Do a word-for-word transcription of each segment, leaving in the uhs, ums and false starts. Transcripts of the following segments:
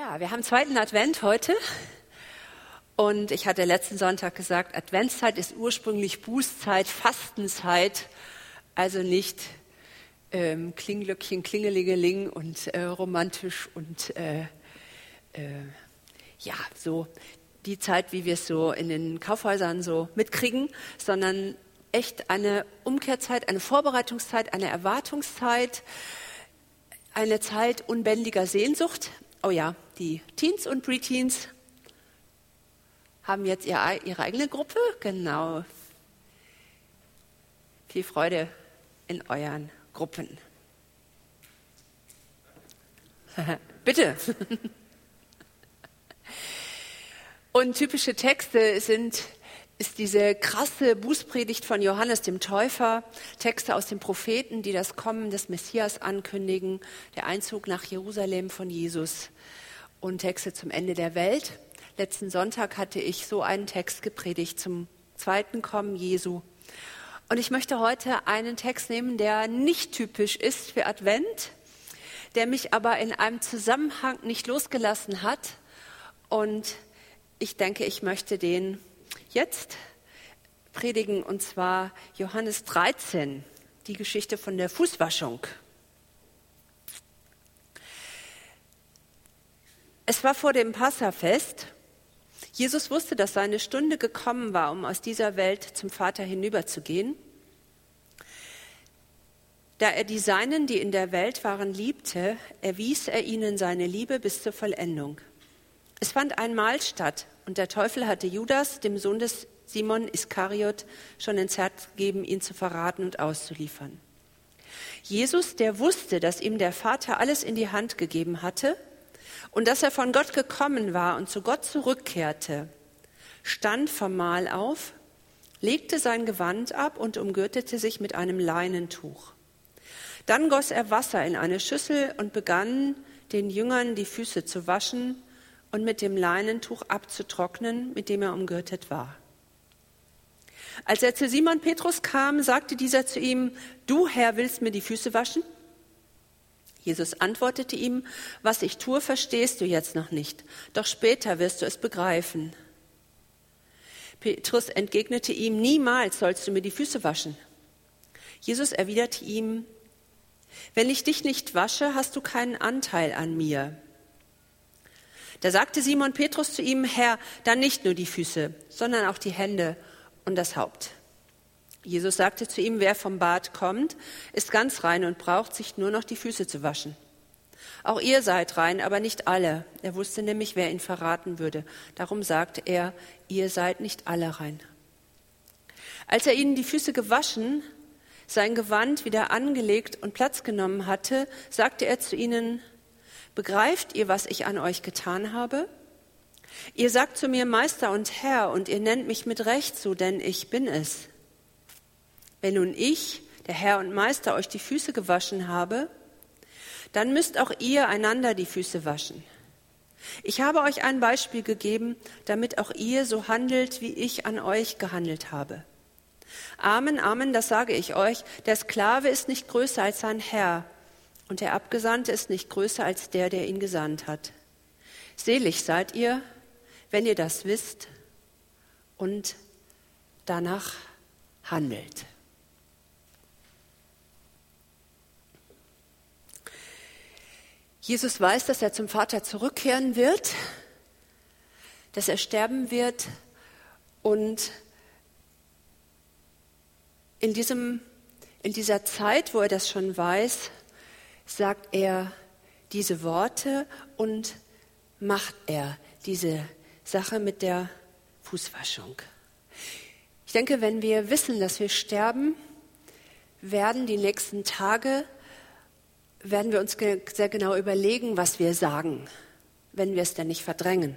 Ja, wir haben zweiten Advent heute und ich hatte letzten Sonntag gesagt, Adventszeit ist ursprünglich Bußzeit, Fastenzeit, also nicht ähm, Klinglöckchen, Klingelingeling und äh, romantisch und äh, äh, ja, so die Zeit, wie wir es so in den Kaufhäusern so mitkriegen, sondern echt eine Umkehrzeit, eine Vorbereitungszeit, eine Erwartungszeit, eine Zeit unbändiger Sehnsucht. Oh ja, die Teens und Preteens haben jetzt ihre, ihre eigene Gruppe. Genau. Viel Freude in euren Gruppen. Bitte. Und typische Texte sind, ist diese krasse Bußpredigt von Johannes dem Täufer, Texte aus den Propheten, die das Kommen des Messias ankündigen, der Einzug nach Jerusalem von Jesus und Texte zum Ende der Welt. Letzten Sonntag hatte ich so einen Text gepredigt zum zweiten Kommen Jesu. Und ich möchte heute einen Text nehmen, der nicht typisch ist für Advent, der mich aber in einem Zusammenhang nicht losgelassen hat. Und ich denke, ich möchte den jetzt predigen, und zwar Johannes dreizehn, die Geschichte von der Fußwaschung. Es war vor dem Passafest. Jesus wusste, dass seine Stunde gekommen war, um aus dieser Welt zum Vater hinüberzugehen. Da er die Seinen, die in der Welt waren, liebte, erwies er ihnen seine Liebe bis zur Vollendung. Es fand ein Mahl statt, und der Teufel hatte Judas, dem Sohn des Simon Iskariot, schon ins Herz gegeben, ihn zu verraten und auszuliefern. Jesus, der wusste, dass ihm der Vater alles in die Hand gegeben hatte und dass er von Gott gekommen war und zu Gott zurückkehrte, stand vom Mahl auf, legte sein Gewand ab und umgürtete sich mit einem Leinentuch. Dann goss er Wasser in eine Schüssel und begann, den Jüngern die Füße zu waschen und mit dem Leinentuch abzutrocknen, mit dem er umgürtet war. Als er zu Simon Petrus kam, sagte dieser zu ihm: Du, Herr, willst mir die Füße waschen? Jesus antwortete ihm: Was ich tue, verstehst du jetzt noch nicht, doch später wirst du es begreifen. Petrus entgegnete ihm: Niemals sollst du mir die Füße waschen. Jesus erwiderte ihm: Wenn ich dich nicht wasche, hast du keinen Anteil an mir. Da sagte Simon Petrus zu ihm: Herr, dann nicht nur die Füße, sondern auch die Hände und das Haupt. Jesus sagte zu ihm: Wer vom Bad kommt, ist ganz rein und braucht sich nur noch die Füße zu waschen. Auch ihr seid rein, aber nicht alle. Er wusste nämlich, wer ihn verraten würde. Darum sagte er: Ihr seid nicht alle rein. Als er ihnen die Füße gewaschen, sein Gewand wieder angelegt und Platz genommen hatte, sagte er zu ihnen: Begreift ihr, was ich an euch getan habe? Ihr sagt zu mir Meister und Herr, und ihr nennt mich mit Recht so, denn ich bin es. Wenn nun ich, der Herr und Meister, euch die Füße gewaschen habe, dann müsst auch ihr einander die Füße waschen. Ich habe euch ein Beispiel gegeben, damit auch ihr so handelt, wie ich an euch gehandelt habe. Amen, Amen, das sage ich euch, der Sklave ist nicht größer als sein Herr, und der Abgesandte ist nicht größer als der, der ihn gesandt hat. Selig seid ihr, wenn ihr das wisst und danach handelt. Jesus weiß, dass er zum Vater zurückkehren wird, dass er sterben wird, und in diesem, in dieser Zeit, wo er das schon weiß, sagt er diese Worte und macht er diese Sache mit der Fußwaschung. Ich denke, wenn wir wissen, dass wir sterben, werden die nächsten Tage, werden wir uns ge- sehr genau überlegen, was wir sagen, wenn wir es denn nicht verdrängen.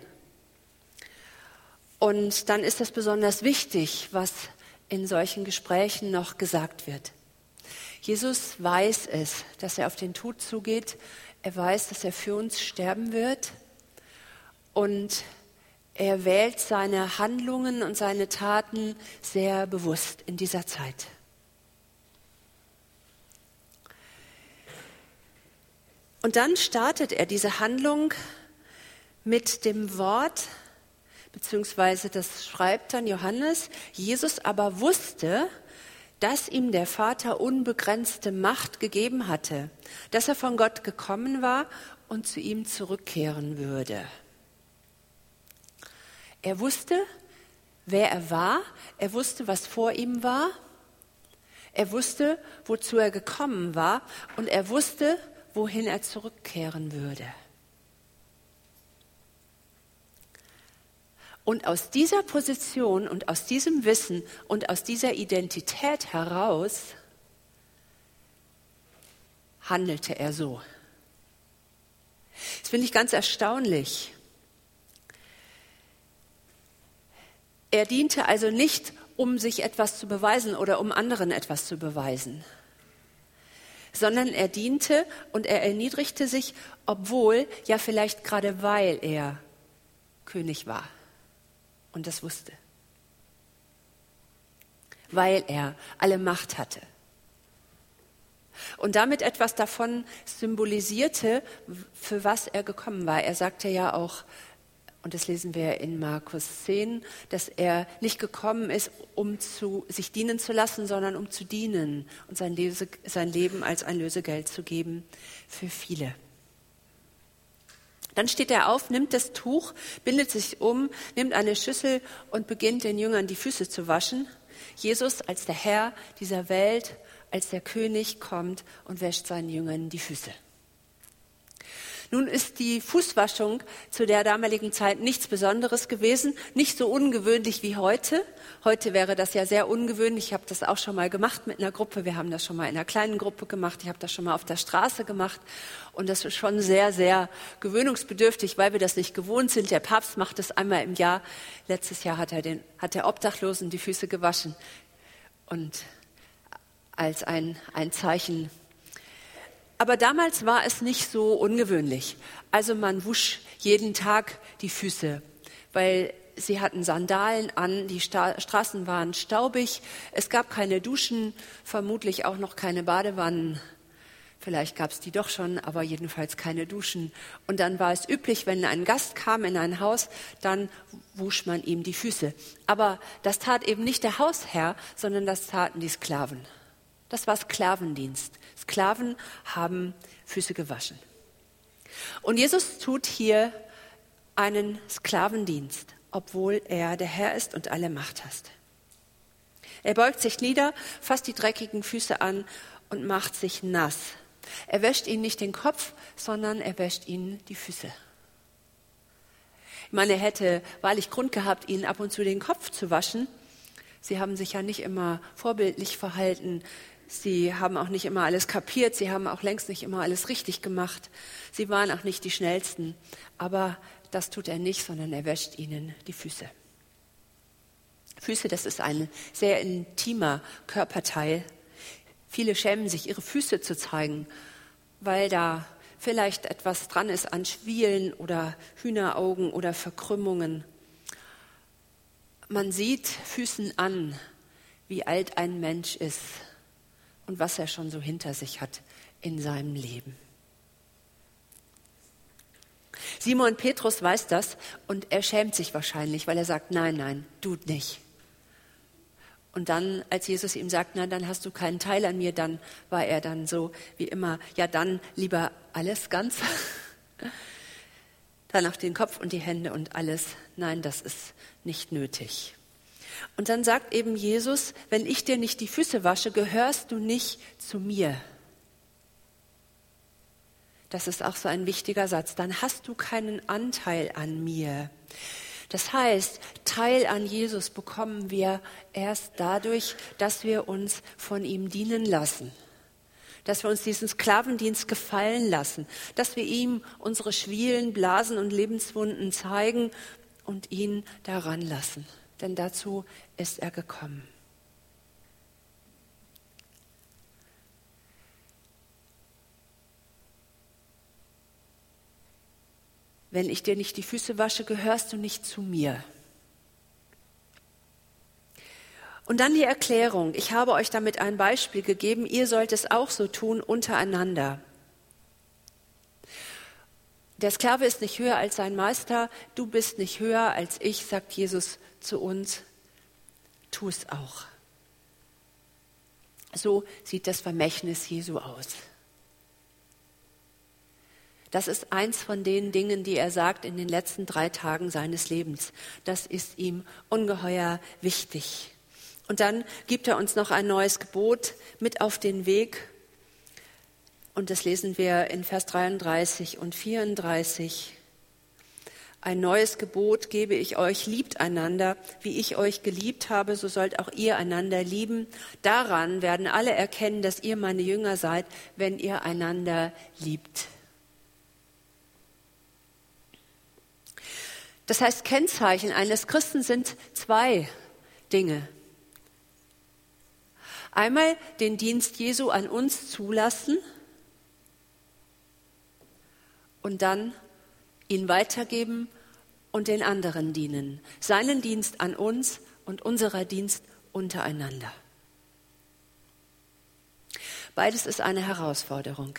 Und dann ist es besonders wichtig, was in solchen Gesprächen noch gesagt wird. Jesus weiß es, dass er auf den Tod zugeht. Er weiß, dass er für uns sterben wird. Und er wählt seine Handlungen und seine Taten sehr bewusst in dieser Zeit. Und dann startet er diese Handlung mit dem Wort, beziehungsweise das schreibt dann Johannes, Jesus aber wusste, dass ihm der Vater unbegrenzte Macht gegeben hatte, dass er von Gott gekommen war und zu ihm zurückkehren würde. Er wusste, wer er war, er wusste, was vor ihm war, er wusste, wozu er gekommen war und er wusste, wohin er zurückkehren würde. Und aus dieser Position und aus diesem Wissen und aus dieser Identität heraus handelte er so. Das finde ich ganz erstaunlich. Er diente also nicht, um sich etwas zu beweisen oder um anderen etwas zu beweisen, sondern er diente und er erniedrigte sich, obwohl, ja vielleicht gerade weil er König war. Und das wusste, weil er alle Macht hatte. Und damit etwas davon symbolisierte, für was er gekommen war. Er sagte ja auch, und das lesen wir in Markus zehn, dass er nicht gekommen ist, um zu, sich dienen zu lassen, sondern um zu dienen und sein, Lese, sein Leben als ein Lösegeld zu geben für viele. Dann steht er auf, nimmt das Tuch, bindet sich um, nimmt eine Schüssel und beginnt den Jüngern die Füße zu waschen. Jesus als der Herr dieser Welt, als der König kommt und wäscht seinen Jüngern die Füße. Nun ist die Fußwaschung zu der damaligen Zeit nichts Besonderes gewesen, nicht so ungewöhnlich wie heute. Heute wäre das ja sehr ungewöhnlich. Ich habe das auch schon mal gemacht mit einer Gruppe. Wir haben das schon mal in einer kleinen Gruppe gemacht. Ich habe das schon mal auf der Straße gemacht. Und das ist schon sehr, sehr gewöhnungsbedürftig, weil wir das nicht gewohnt sind. Der Papst macht das einmal im Jahr. Letztes Jahr hat er den, hat der Obdachlosen die Füße gewaschen. Und als ein, ein Zeichen. Aber damals war es nicht so ungewöhnlich. Also man wusch jeden Tag die Füße, weil sie hatten Sandalen an, die Sta- Straßen waren staubig, es gab keine Duschen, vermutlich auch noch keine Badewannen. Vielleicht gab es die doch schon, aber jedenfalls keine Duschen. Und dann war es üblich, wenn ein Gast kam in ein Haus, dann wusch man ihm die Füße. Aber das tat eben nicht der Hausherr, sondern das taten die Sklaven. Das war Sklavendienst. Sklaven haben Füße gewaschen. Und Jesus tut hier einen Sklavendienst, obwohl er der Herr ist und alle Macht hat. Er beugt sich nieder, fasst die dreckigen Füße an und macht sich nass. Er wäscht ihnen nicht den Kopf, sondern er wäscht ihnen die Füße. Ich meine, er hätte wahrlich Grund gehabt, ihnen ab und zu den Kopf zu waschen. Sie haben sich ja nicht immer vorbildlich verhalten. Sie haben auch nicht immer alles kapiert. Sie haben auch längst nicht immer alles richtig gemacht. Sie waren auch nicht die Schnellsten. Aber das tut er nicht, sondern er wäscht ihnen die Füße. Füße, das ist ein sehr intimer Körperteil. Viele schämen sich, ihre Füße zu zeigen, weil da vielleicht etwas dran ist an Schwielen oder Hühneraugen oder Verkrümmungen. Man sieht Füßen an, wie alt ein Mensch ist und was er schon so hinter sich hat in seinem Leben. Simon Petrus weiß das und er schämt sich wahrscheinlich, weil er sagt, nein, nein, du nicht. Und dann, als Jesus ihm sagt, nein, dann hast du keinen Teil an mir, dann war er dann so wie immer, ja dann lieber alles ganz. Dann auch den Kopf und die Hände und alles. Nein, das ist nicht nötig. Und dann sagt eben Jesus, wenn ich dir nicht die Füße wasche, gehörst du nicht zu mir. Das ist auch so ein wichtiger Satz. Dann hast du keinen Anteil an mir. Das heißt, Teil an Jesus bekommen wir erst dadurch, dass wir uns von ihm dienen lassen. Dass wir uns diesen Sklavendienst gefallen lassen. Dass wir ihm unsere Schwielen, Blasen und Lebenswunden zeigen und ihn daran lassen. Denn dazu ist er gekommen. Wenn ich dir nicht die Füße wasche, gehörst du nicht zu mir. Und dann die Erklärung. Ich habe euch damit ein Beispiel gegeben. Ihr sollt es auch so tun untereinander. Der Sklave ist nicht höher als sein Meister, du bist nicht höher als ich, sagt Jesus zu uns, tu es auch. So sieht das Vermächtnis Jesu aus. Das ist eins von den Dingen, die er sagt in den letzten drei Tagen seines Lebens. Das ist ihm ungeheuer wichtig. Und dann gibt er uns noch ein neues Gebot mit auf den Weg. Und das lesen wir in Vers dreiunddreißig und vierunddreißig. Ein neues Gebot gebe ich euch, liebt einander. Wie ich euch geliebt habe, so sollt auch ihr einander lieben. Daran werden alle erkennen, dass ihr meine Jünger seid, wenn ihr einander liebt. Das heißt, Kennzeichen eines Christen sind zwei Dinge. Einmal den Dienst Jesu an uns zulassen und dann ihn weitergeben und den anderen dienen. Seinen Dienst an uns und unserer Dienst untereinander. Beides ist eine Herausforderung.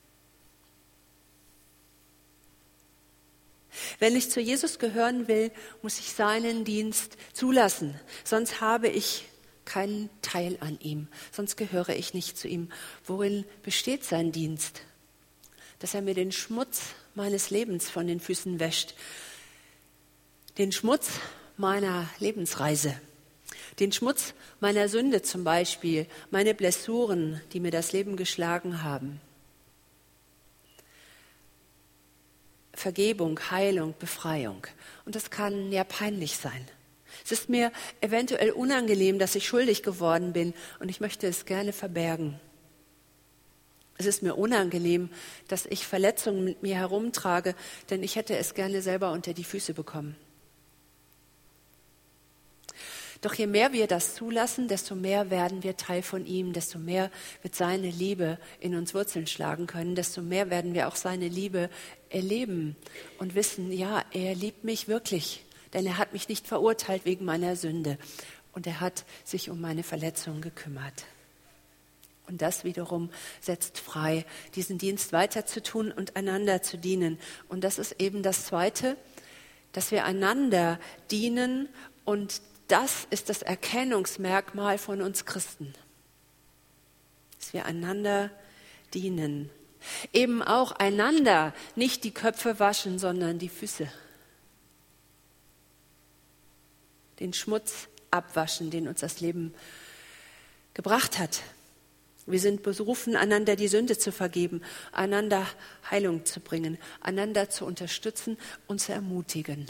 Wenn ich zu Jesus gehören will, muss ich seinen Dienst zulassen. Sonst habe ich keinen Teil an ihm. Sonst gehöre ich nicht zu ihm. Worin besteht sein Dienst? Dass er mir den Schmutz meines Lebens von den Füßen wäscht. Den Schmutz meiner Lebensreise. Den Schmutz meiner Sünde zum Beispiel. Meine Blessuren, die mir das Leben geschlagen haben. Vergebung, Heilung, Befreiung. Und das kann ja peinlich sein. Es ist mir eventuell unangenehm, dass ich schuldig geworden bin und ich möchte es gerne verbergen. Es ist mir unangenehm, dass ich Verletzungen mit mir herumtrage, denn ich hätte es gerne selber unter die Füße bekommen. Doch je mehr wir das zulassen, desto mehr werden wir Teil von ihm, desto mehr wird seine Liebe in uns Wurzeln schlagen können, desto mehr werden wir auch seine Liebe erleben und wissen, ja, er liebt mich wirklich, denn er hat mich nicht verurteilt wegen meiner Sünde und er hat sich um meine Verletzungen gekümmert. Und das wiederum setzt frei, diesen Dienst weiterzutun und einander zu dienen. Und das ist eben das Zweite, dass wir einander dienen und das ist das Erkennungsmerkmal von uns Christen, dass wir einander dienen. Eben auch einander nicht die Köpfe waschen, sondern die Füße. Den Schmutz abwaschen, den uns das Leben gebracht hat. Wir sind berufen, einander die Sünde zu vergeben, einander Heilung zu bringen, einander zu unterstützen und zu ermutigen.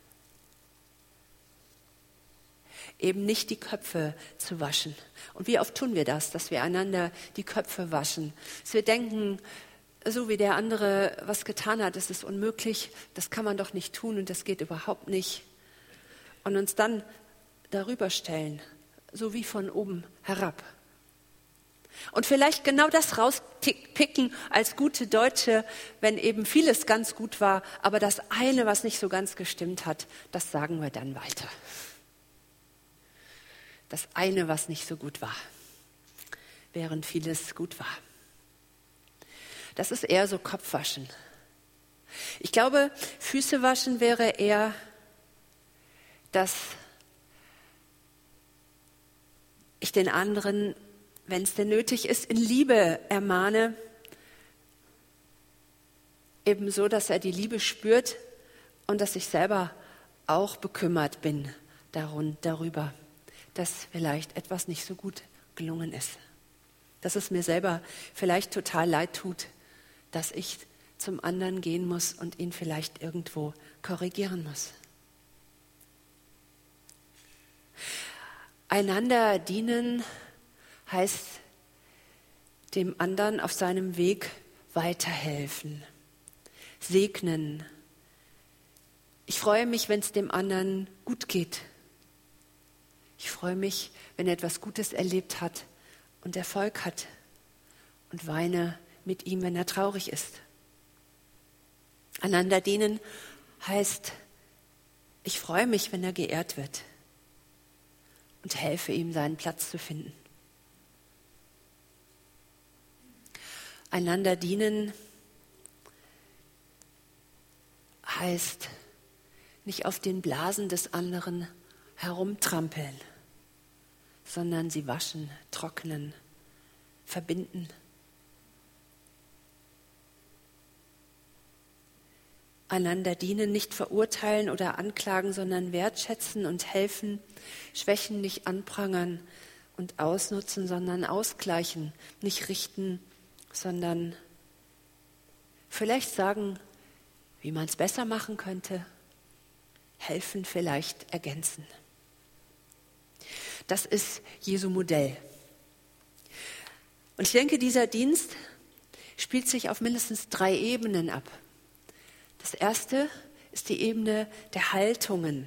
Eben nicht die Köpfe zu waschen. Und wie oft tun wir das, dass wir einander die Köpfe waschen? Dass wir denken, so wie der andere was getan hat, das ist unmöglich, das kann man doch nicht tun und das geht überhaupt nicht. Und uns dann darüber stellen, so wie von oben herab. Und vielleicht genau das rauspicken als gute Deutsche, wenn eben vieles ganz gut war, aber das eine, was nicht so ganz gestimmt hat, das sagen wir dann weiter. Das eine, was nicht so gut war, während vieles gut war. Das ist eher so Kopfwaschen. Ich glaube, Füße waschen wäre eher, dass ich den anderen, wenn es denn nötig ist, in Liebe ermahne, ebenso, dass er die Liebe spürt und dass ich selber auch bekümmert bin darüber, dass vielleicht etwas nicht so gut gelungen ist. Dass es mir selber vielleicht total leid tut, dass ich zum anderen gehen muss und ihn vielleicht irgendwo korrigieren muss. Einander dienen heißt dem anderen auf seinem Weg weiterhelfen, segnen. Ich freue mich, wenn es dem anderen gut geht. Ich freue mich, wenn er etwas Gutes erlebt hat und Erfolg hat und weine mit ihm, wenn er traurig ist. Einander dienen heißt, ich freue mich, wenn er geehrt wird und helfe ihm, seinen Platz zu finden. Einander dienen heißt, nicht auf den Blasen des anderen herumtrampeln, sondern sie waschen, trocknen, verbinden. Einander dienen, nicht verurteilen oder anklagen, sondern wertschätzen und helfen, Schwächen nicht anprangern und ausnutzen, sondern ausgleichen, nicht richten, sondern vielleicht sagen, wie man es besser machen könnte, helfen, vielleicht ergänzen. Das ist Jesu Modell. Und ich denke, dieser Dienst spielt sich auf mindestens drei Ebenen ab. Das erste ist die Ebene der Haltungen.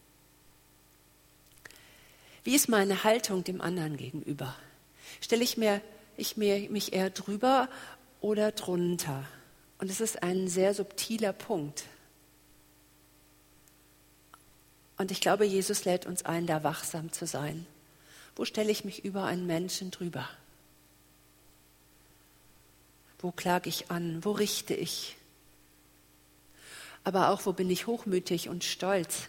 Wie ist meine Haltung dem anderen gegenüber? Stelle ich, mir, ich mir, mich eher drüber oder drunter? Und es ist ein sehr subtiler Punkt. Und ich glaube, Jesus lädt uns ein, da wachsam zu sein. Wo stelle ich mich über einen Menschen drüber? Wo klage ich an? Wo richte ich? Aber auch, wo bin ich hochmütig und stolz?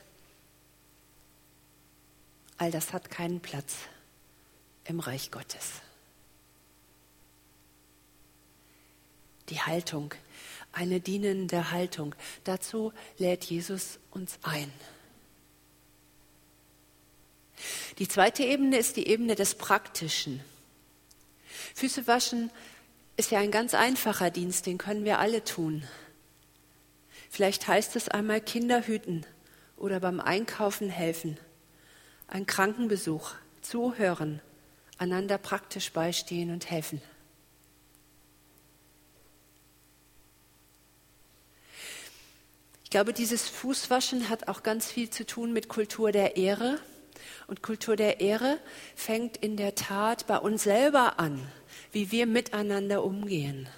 All das hat keinen Platz im Reich Gottes. Die Haltung, eine dienende Haltung. Dazu lädt Jesus uns ein. Die zweite Ebene ist die Ebene des Praktischen. Füße waschen ist ja ein ganz einfacher Dienst, den können wir alle tun. Vielleicht heißt es einmal Kinder hüten oder beim Einkaufen helfen, ein Krankenbesuch, zuhören, einander praktisch beistehen und helfen. Ich glaube, dieses Fußwaschen hat auch ganz viel zu tun mit Kultur der Ehre. Und Kultur der Ehre fängt in der Tat bei uns selber an, wie wir miteinander umgehen.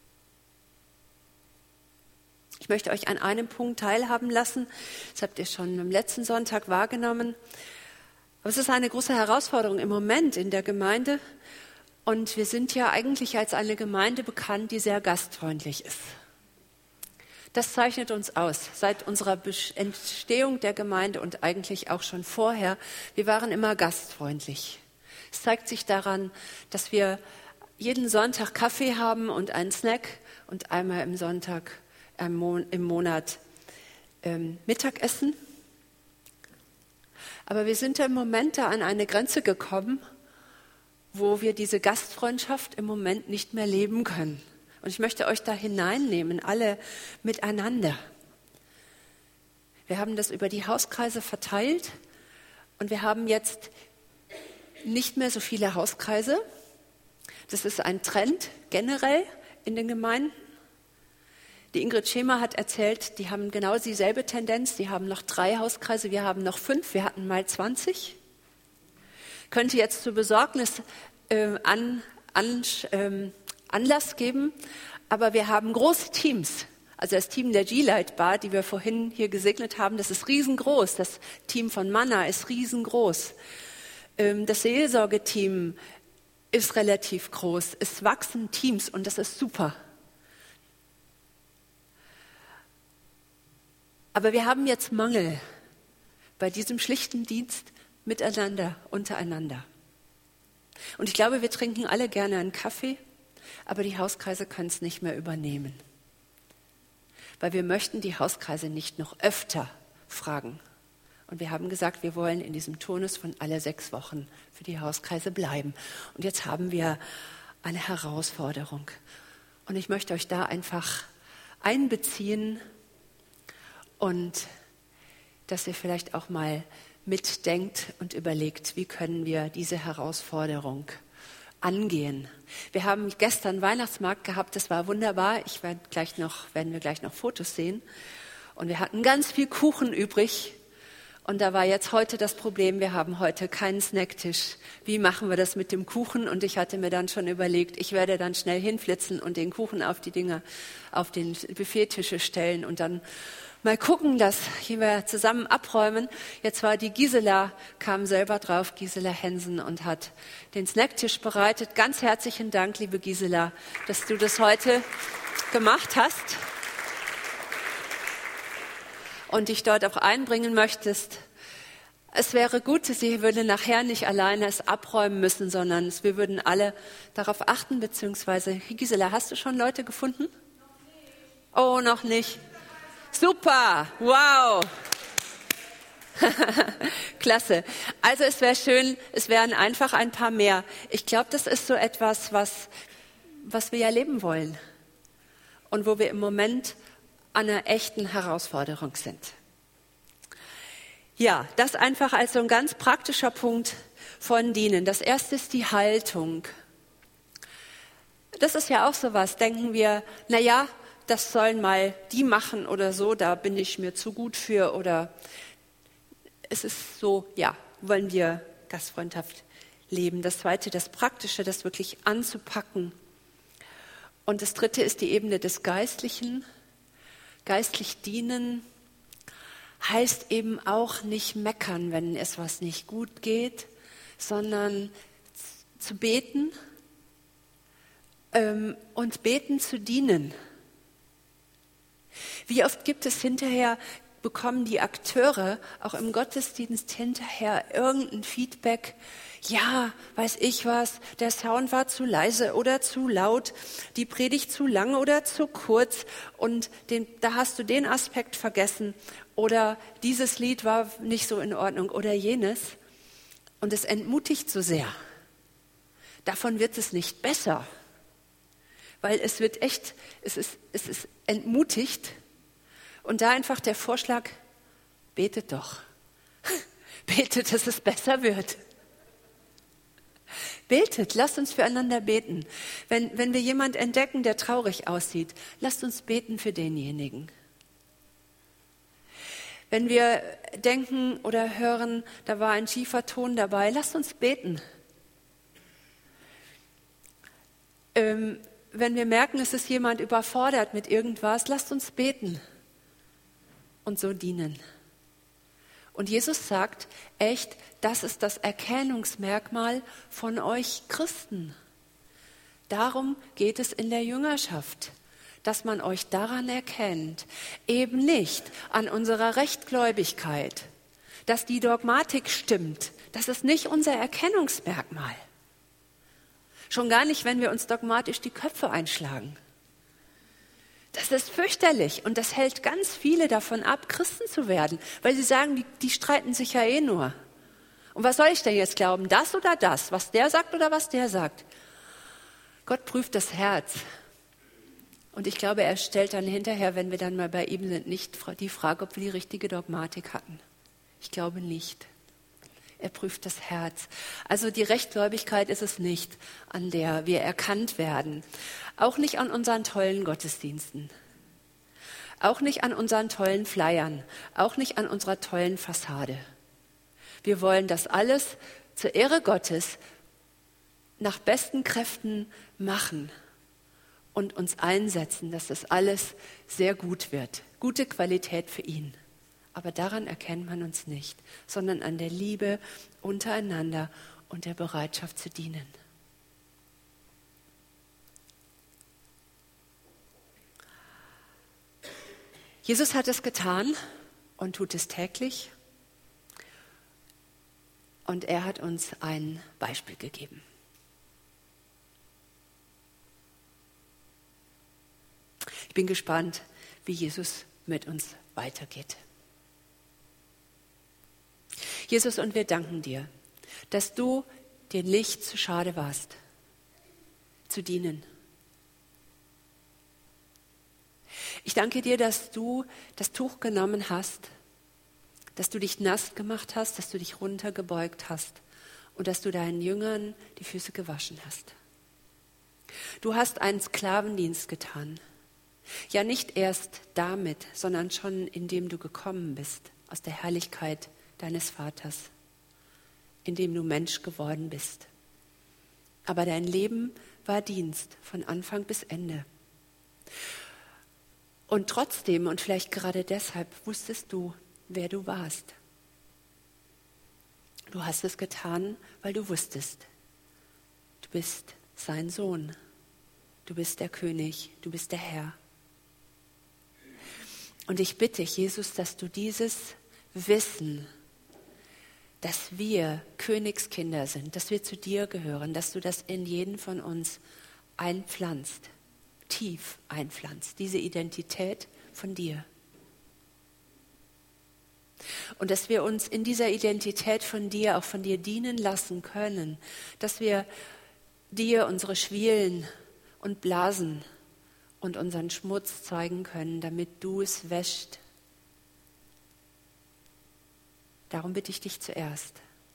Ich möchte euch an einem Punkt teilhaben lassen. Das habt ihr schon am letzten Sonntag wahrgenommen. Aber es ist eine große Herausforderung im Moment in der Gemeinde. Und wir sind ja eigentlich als eine Gemeinde bekannt, die sehr gastfreundlich ist. Das zeichnet uns aus, seit unserer Entstehung der Gemeinde und eigentlich auch schon vorher. Wir waren immer gastfreundlich. Es zeigt sich daran, dass wir jeden Sonntag Kaffee haben und einen Snack und einmal im Sonntag im Monat ähm, Mittagessen. Aber wir sind ja im Moment da an eine Grenze gekommen, wo wir diese Gastfreundschaft im Moment nicht mehr leben können. Und ich möchte euch da hineinnehmen, alle miteinander. Wir haben das über die Hauskreise verteilt und wir haben jetzt nicht mehr so viele Hauskreise. Das ist ein Trend generell in den Gemeinden. Die Ingrid Schemer hat erzählt, die haben genau dieselbe Tendenz. Die haben noch drei Hauskreise, wir haben noch fünf. Wir hatten mal zwanzig. Könnte jetzt zur Besorgnis äh, an, an, ähm, Anlass geben, aber wir haben große Teams. Also das Team der G-Light Bar, die wir vorhin hier gesegnet haben, das ist riesengroß. Das Team von Manna ist riesengroß. Ähm, das Seelsorgeteam ist relativ groß. Es wachsen Teams und das ist super. Aber wir haben jetzt Mangel bei diesem schlichten Dienst miteinander, untereinander. Und ich glaube, wir trinken alle gerne einen Kaffee, aber die Hauskreise können es nicht mehr übernehmen. Weil wir möchten die Hauskreise nicht noch öfter fragen. Und wir haben gesagt, wir wollen in diesem Turnus von alle sechs Wochen für die Hauskreise bleiben. Und jetzt haben wir eine Herausforderung. Und ich möchte euch da einfach einbeziehen und dass ihr vielleicht auch mal mitdenkt und überlegt, wie können wir diese Herausforderung angehen. Wir haben gestern Weihnachtsmarkt gehabt, das war wunderbar. Ich werde gleich noch, werden wir gleich noch Fotos sehen. Und wir hatten ganz viel Kuchen übrig. Und da war jetzt heute das Problem, wir haben heute keinen Snacktisch. Wie machen wir das mit dem Kuchen? Und ich hatte mir dann schon überlegt, ich werde dann schnell hinflitzen und den Kuchen auf die Dinger, auf den Buffettische stellen und dann mal gucken, dass wir zusammen abräumen. Jetzt war die Gisela, kam selber drauf, Gisela Hensen, und hat den Snacktisch bereitet. Ganz herzlichen Dank, liebe Gisela, dass du das heute gemacht hast. und dich dort auch einbringen möchtest, es wäre gut, sie würde nachher nicht alleine es abräumen müssen, sondern wir würden alle darauf achten, beziehungsweise, Gisela, hast du schon Leute gefunden? Oh, noch nicht. Super, wow. Klasse. Also es wäre schön, es wären einfach ein paar mehr. Ich glaube, das ist so etwas, was, was wir ja leben wollen und wo wir im Moment an einer echten Herausforderung sind. Ja, das einfach als so ein ganz praktischer Punkt von Dienen. Das erste ist die Haltung. Das ist ja auch sowas, denken wir, na ja, das sollen mal die machen oder so, da bin ich mir zu gut für oder es ist so, ja, wollen wir gastfreundschaft leben. Das zweite, das Praktische, das wirklich anzupacken. Und das dritte ist die Ebene des Geistlichen. Geistlich dienen heißt eben auch nicht meckern, wenn es was nicht gut geht, sondern zu beten ähm, und beten zu dienen. Wie oft gibt es hinterher, bekommen die Akteure auch im Gottesdienst hinterher irgendein Feedback, ja, weiß ich was, der Sound war zu leise oder zu laut, die Predigt zu lang oder zu kurz und den, da hast du den Aspekt vergessen oder dieses Lied war nicht so in Ordnung oder jenes. Und es entmutigt so sehr. Davon wird es nicht besser, weil es wird echt, es ist, es ist entmutigt. Und da einfach der Vorschlag, betet doch. Betet, dass es besser wird. Betet, lasst uns füreinander beten. Wenn, wenn wir jemanden entdecken, der traurig aussieht, lasst uns beten für denjenigen. Wenn wir denken oder hören, da war ein schiefer Ton dabei, lasst uns beten. Ähm, wenn wir merken, es ist jemand überfordert mit irgendwas, lasst uns beten und so dienen. Und Jesus sagt, echt, das ist das Erkennungsmerkmal von euch Christen. Darum geht es in der Jüngerschaft, dass man euch daran erkennt, eben nicht an unserer Rechtgläubigkeit, dass die Dogmatik stimmt. Das ist nicht unser Erkennungsmerkmal. Schon gar nicht, wenn wir uns dogmatisch die Köpfe einschlagen. Das ist fürchterlich und das hält ganz viele davon ab, Christen zu werden, weil sie sagen, die, die streiten sich ja eh nur. Und was soll ich denn jetzt glauben, das oder das, was der sagt oder was der sagt? Gott prüft das Herz. Und ich glaube, er stellt dann hinterher, wenn wir dann mal bei ihm sind, nicht die Frage, ob wir die richtige Dogmatik hatten. Ich glaube nicht. Er prüft das Herz. Also die Rechtgläubigkeit ist es nicht, an der wir erkannt werden. Auch nicht an unseren tollen Gottesdiensten. Auch nicht an unseren tollen Flyern. Auch nicht an unserer tollen Fassade. Wir wollen das alles zur Ehre Gottes nach besten Kräften machen und uns einsetzen, dass das alles sehr gut wird. Gute Qualität für ihn. Aber daran erkennt man uns nicht, sondern an der Liebe untereinander und der Bereitschaft zu dienen. Jesus hat es getan und tut es täglich. Und er hat uns ein Beispiel gegeben. Ich bin gespannt, wie Jesus mit uns weitergeht. Jesus, und wir danken dir, dass du dir nicht zu schade warst, zu dienen. Ich danke dir, dass du das Tuch genommen hast, dass du dich nass gemacht hast, dass du dich runtergebeugt hast und dass du deinen Jüngern die Füße gewaschen hast. Du hast einen Sklavendienst getan. Ja, nicht erst damit, sondern schon indem du gekommen bist aus der Herrlichkeit deines Vaters, indem du Mensch geworden bist. Aber dein Leben war Dienst von Anfang bis Ende. Und trotzdem und vielleicht gerade deshalb wusstest du, wer du warst. Du hast es getan, weil du wusstest, du bist sein Sohn, du bist der König, du bist der Herr. Und ich bitte dich, Jesus, dass du dieses Wissen, dass wir Königskinder sind, dass wir zu dir gehören, dass du das in jeden von uns einpflanzt, tief einpflanzt, diese Identität von dir. Und dass wir uns in dieser Identität von dir, auch von dir dienen lassen können, dass wir dir unsere Schwielen und Blasen und unseren Schmutz zeigen können, damit du es wäscht. Darum bitte ich dich zuerst.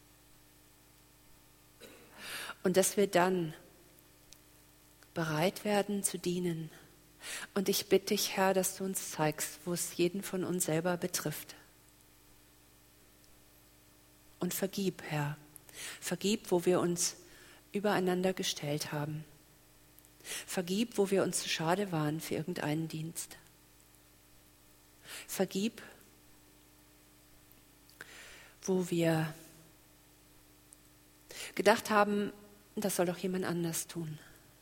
Und dass wir dann bereit werden zu dienen. Und ich bitte dich, Herr, dass du uns zeigst, wo es jeden von uns selber betrifft. Und vergib, Herr. Vergib, wo wir uns übereinander gestellt haben. Vergib, wo wir uns zu schade waren für irgendeinen Dienst. Vergib, wo wir gedacht haben, das soll doch jemand anders tun.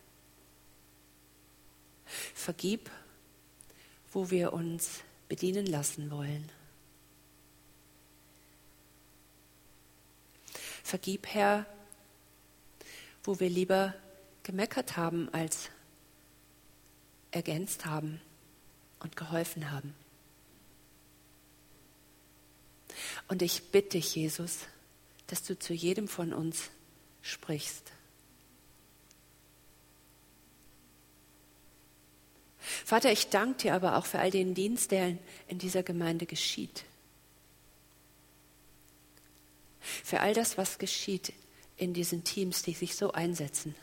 Vergib, wo wir uns bedienen lassen wollen. Vergib, Herr, wo wir lieber gemeckert haben, als ergänzt haben und geholfen haben. Und ich bitte dich, Jesus, dass du zu jedem von uns sprichst. Vater, ich danke dir aber auch für all den Dienst, der in dieser Gemeinde geschieht. Für all das, was geschieht in diesen Teams, die sich so einsetzen.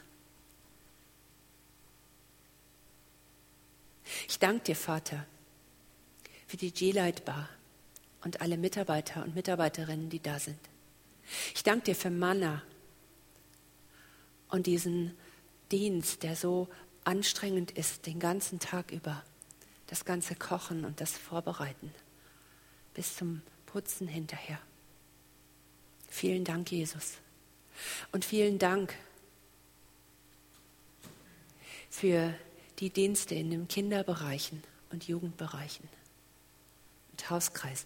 Ich danke dir, Vater, für die G-Light Bar und alle Mitarbeiter und Mitarbeiterinnen, die da sind. Ich danke dir für Manna und diesen Dienst, der so anstrengend ist, den ganzen Tag über. Das ganze Kochen und das Vorbereiten bis zum Putzen hinterher. Vielen Dank, Jesus. Und vielen Dank für die Dienste in den Kinderbereichen und Jugendbereichen und Hauskreisen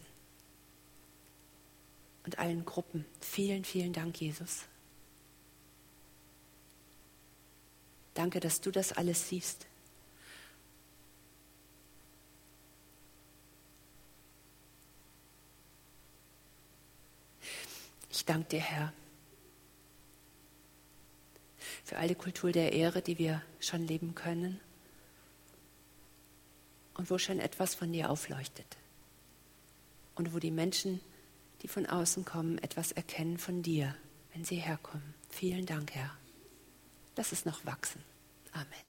und allen Gruppen. Vielen, vielen Dank, Jesus. Danke, dass du das alles siehst. Ich danke dir, Herr, für all die Kultur der Ehre, die wir schon leben können und wo schon etwas von dir aufleuchtet und wo die Menschen, die von außen kommen, etwas erkennen von dir, wenn sie herkommen. Vielen Dank, Herr. Lass es noch wachsen. Amen.